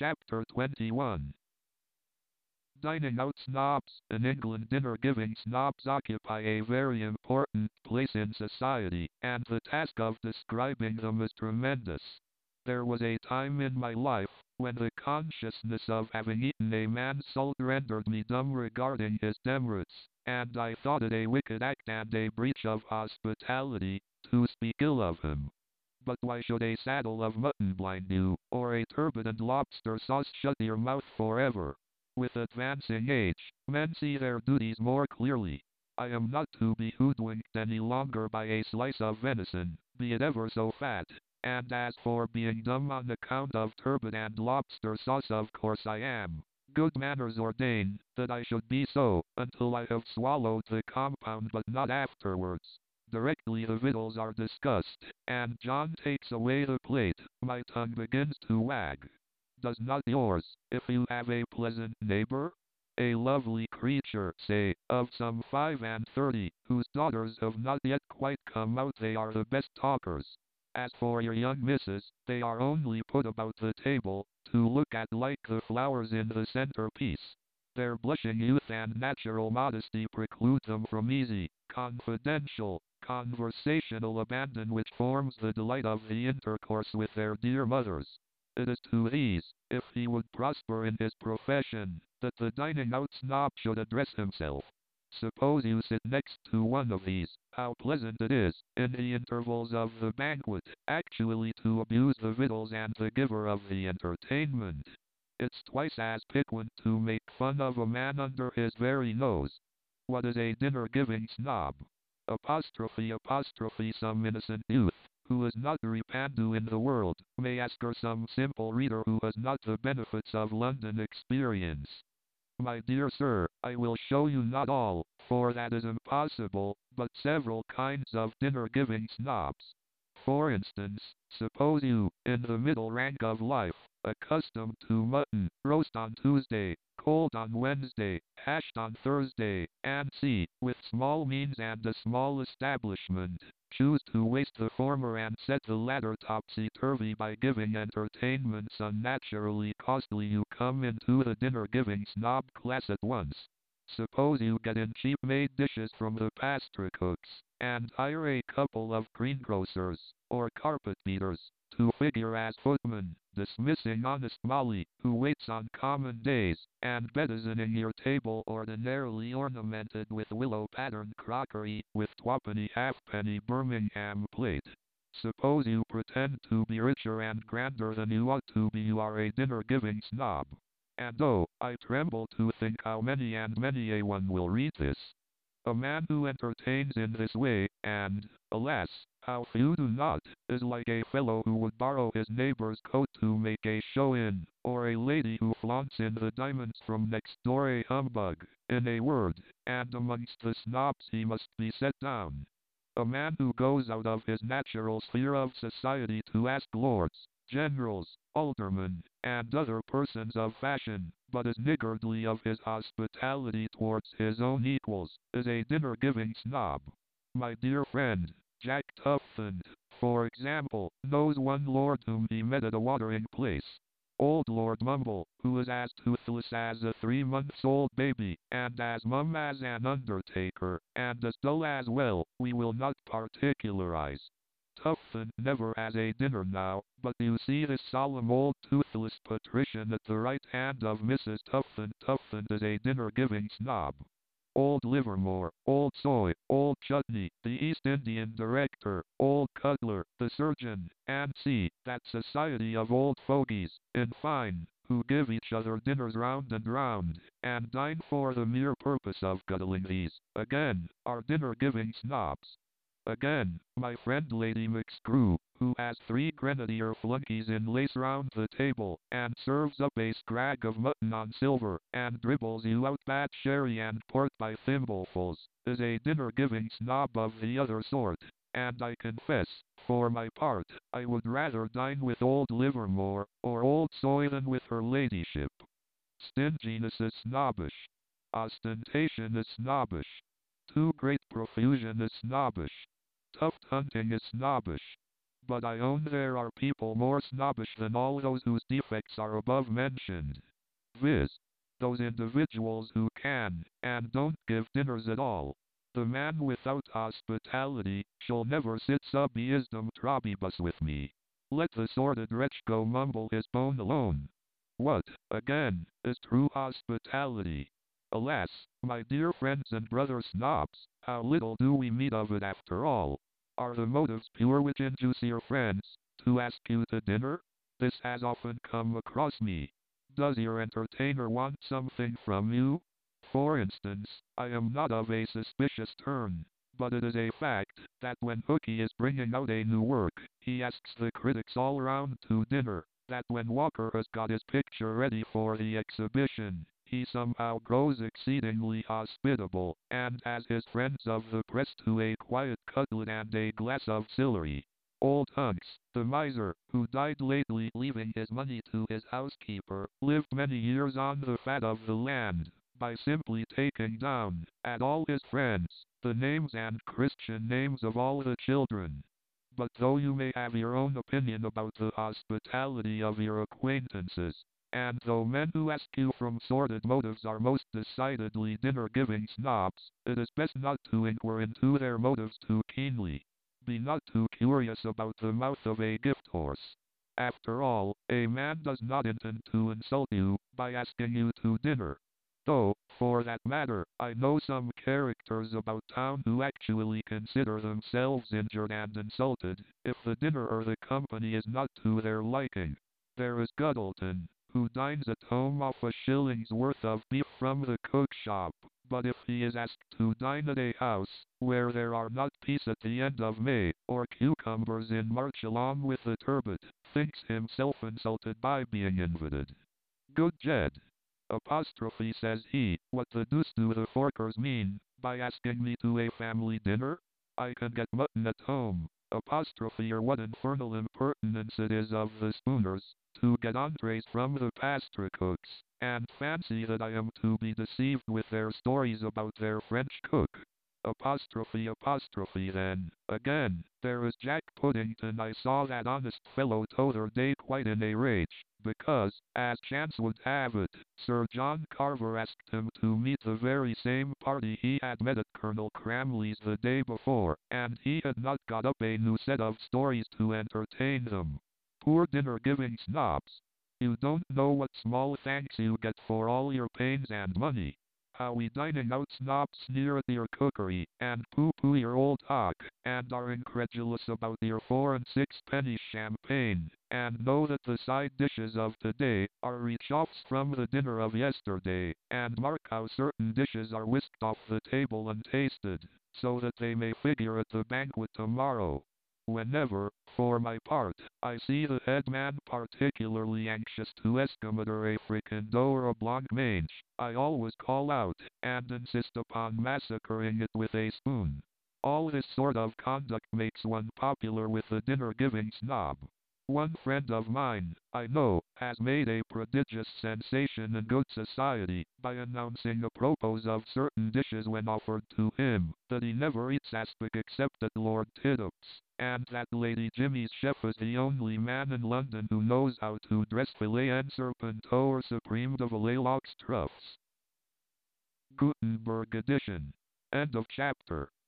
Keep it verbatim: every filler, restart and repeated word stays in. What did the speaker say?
Chapter twenty-one. Dining out snobs. In England, dinner-giving snobs occupy a very important place in society, and the task of describing them is tremendous. There was a time in my life when the consciousness of having eaten a man's salt rendered me dumb regarding his demerits, and I thought it a wicked act and a breach of hospitality to speak ill of him. But why should a saddle of mutton blind you, or a turbot and lobster sauce shut your mouth forever? With advancing age, men see their duties more clearly. I am not to be hoodwinked any longer by a slice of venison, be it ever so fat, and as for being dumb on account of turbot and lobster sauce, of course I am. Good manners ordain that I should be so, until I have swallowed the compound, but not afterwards. Directly the victuals are discussed, and John takes away the plate, my tongue begins to wag. Does not yours, if you have a pleasant neighbor? A lovely creature, say, of some five and thirty, whose daughters have not yet quite come out. They are the best talkers. As for your young misses, they are only put about the table, to look at like the flowers in the centerpiece. Their blushing youth and natural modesty preclude them from easy, confidential, conversational abandon which forms the delight of the intercourse with their dear mothers. It is to these, if he would prosper in his profession, that the dining-out snob should address himself. Suppose you sit next to one of these, how pleasant it is, in the intervals of the banquet, actually to abuse the victuals and the giver of the entertainment. It's twice as piquant to make fun of a man under his very nose. What is a dinner-giving snob? Apostrophe apostrophe some innocent youth, who is not repandu in the world, may ask, or some simple reader who has not the benefits of London experience. My dear sir, I will show you not all, for that is impossible, but several kinds of dinner-giving snobs. For instance, suppose you, in the middle rank of life, accustomed to mutton, roast on Tuesday, cold on Wednesday, hashed on Thursday, and see, with small means and a small establishment, choose to waste the former and set the latter topsy-turvy by giving entertainments unnaturally costly. You come into the dinner-giving snob class at once. Suppose you get in cheap-made dishes from the pastry cooks, and hire a couple of greengrocers, or carpet-beaters, to figure as footmen, dismissing honest Molly, who waits on common days, and bedizzening your table ordinarily ornamented with willow-patterned crockery, with twopenny halfpenny Birmingham plate. Suppose you pretend to be richer and grander than you ought to be. You are a dinner-giving snob. And oh, I tremble to think how many and many a one will read this. A man who entertains in this way, and, alas, how few do not, is like a fellow who would borrow his neighbor's coat to make a show in, or a lady who flaunts in the diamonds from next door, a humbug, in a word, and amongst the snobs he must be set down. A man who goes out of his natural sphere of society to ask lords, generals, aldermen, and other persons of fashion, but is niggardly of his hospitality towards his own equals, is a dinner-giving snob. My dear friend, Jack Tuffland, for example, knows one lord whom he met at a watering place. Old Lord Mumble, who is as toothless as a three-months-old baby, and as mum as an undertaker, and as dull as well, we will not particularize. Tuffland never has a dinner now, but you see this solemn old toothless patrician at the right hand of Missus Tuffland. Tuffland is a dinner-giving snob. Old Livermore, Old Soy, Old Chutney, the East Indian director, Old Cutler, the surgeon, and see, that society of old fogies, in fine, who give each other dinners round and round, and dine for the mere purpose of cuddling, these, again, are dinner-giving snobs. Again, my friend Lady McScrew, who has three grenadier flunkies in lace round the table, and serves up a scrag of mutton on silver, and dribbles you out bad sherry and port by thimblefuls, is a dinner-giving snob of the other sort, and I confess, for my part, I would rather dine with old Livermore, or old Soy than with her ladyship. Stinginess is snobbish. Ostentation is snobbish. Too great profusion is snobbish. Tuft hunting is snobbish. But I own there are people more snobbish than all those whose defects are above mentioned. Viz. Those individuals who can, and don't give dinners at all. The man without hospitality shall never sit sub eisdom trobibus with me. Let the sordid wretch go mumble his bone alone. What, again, is true hospitality? Alas, my dear friends and brother snobs, how little do we meet of it after all. Are the motives pure which induce your friends to ask you to dinner? This has often come across me. Does your entertainer want something from you? For instance, I am not of a suspicious turn, but it is a fact that when Hookie is bringing out a new work, he asks the critics all round to dinner, that when Walker has got his picture ready for the exhibition, he somehow grows exceedingly hospitable, and has his friends of the press to a quiet cutlet and a glass of Sillery. Old Hunks, the miser, who died lately leaving his money to his housekeeper, lived many years on the fat of the land, by simply taking down, at all his friends, the names and Christian names of all the children. But though you may have your own opinion about the hospitality of your acquaintances, and though men who ask you from sordid motives are most decidedly dinner-giving snobs, it is best not to inquire into their motives too keenly. Be not too curious about the mouth of a gift horse. After all, a man does not intend to insult you by asking you to dinner. Though, for that matter, I know some characters about town who actually consider themselves injured and insulted if the dinner or the company is not to their liking. There is Guddleton, who dines at home off a shilling's worth of beef from the cook shop, but if he is asked to dine at a house where there are not peas at the end of May, or cucumbers in March along with the turbot, thinks himself insulted by being invited. Good Jed. Apostrophe, says he, what the deuce do the Forkers mean by asking me to a family dinner? I can get mutton at home. Apostrophe, or what infernal impertinence it is of the Spooners to get entrees from the pastry cooks, and fancy that I am to be deceived with their stories about their French cook. Apostrophe, apostrophe then, again, there is Jack Puddington. I saw that honest fellow t'other day quite in a rage, because, as chance would have it, Sir John Carver asked him to meet the very same party he had met at Colonel Cramley's the day before, and he had not got up a new set of stories to entertain them. Poor dinner-giving snobs! You don't know what small thanks you get for all your pains and money. How we dining out snobs sneer at your cookery, and pooh-pooh your old hock, and are incredulous about your four and sixpenny champagne, and know that the side dishes of today are rechauffs from the dinner of yesterday, and mark how certain dishes are whisked off the table and tasted, so that they may figure at the banquet tomorrow. Whenever, for my part, I see the head man particularly anxious to escometer a fricandeau or a blancmange, I always call out, and insist upon massacring it with a spoon. All this sort of conduct makes one popular with the dinner-giving snob. One friend of mine, I know, has made a prodigious sensation in good society by announcing apropos of certain dishes when offered to him, that he never eats aspic except at Lord Tiddup's, and that Lady Jimmy's chef is the only man in London who knows how to dress filet en serpenteau or supreme de filet lox truffes. Gutenberg edition. End of chapter.